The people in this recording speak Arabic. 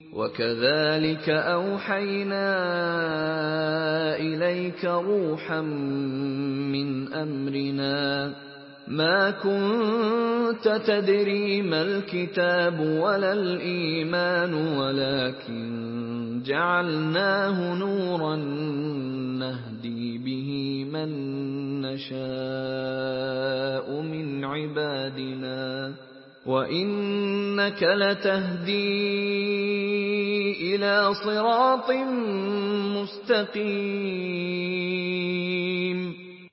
وَكَذَٰلِكَ أَوْحَيْنَا إِلَيْكَ رُوحًا مِّنْ أَمْرِنَا ۚ مَا كُنتَ تَدْرِي مَا الْكِتَابُ وَلَا الْإِيمَانُ وَلَٰكِن جَعَلْنَاهُ نُورًا نَّهْدِي بِهِ مَن نَّشَاءُ مِنْ عِبَادِنَا ۚ وَإِنَّكَ لَتَهْدِي إِلَىٰ صِرَاطٍ مُّسْتَقِيمٍ